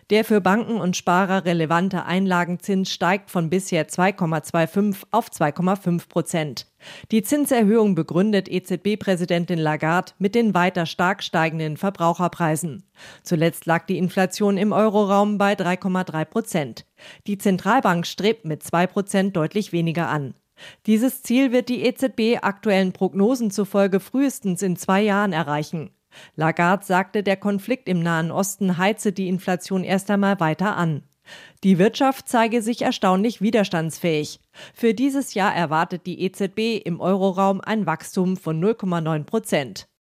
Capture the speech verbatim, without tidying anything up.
Der für Banken und Sparer relevante Einlagenzins steigt von bisher zwei Komma fünfundzwanzig auf zwei Komma fünf Prozent. Die Zinserhöhung begründet E Z B-Präsidentin Lagarde mit den weiter stark steigenden Verbraucherpreisen. Zuletzt lag die Inflation im Euroraum bei drei Komma drei Prozent. Die Zentralbank strebt mit zwei Prozent deutlich weniger an. Dieses Ziel wird die E Z B aktuellen Prognosen zufolge frühestens in zwei Jahren erreichen. Lagarde sagte, der Konflikt im Nahen Osten heize die Inflation erst einmal weiter an. Die Wirtschaft zeige sich erstaunlich widerstandsfähig. Für dieses Jahr erwartet die E Z B im Euroraum ein Wachstum von null Komma neun Prozent.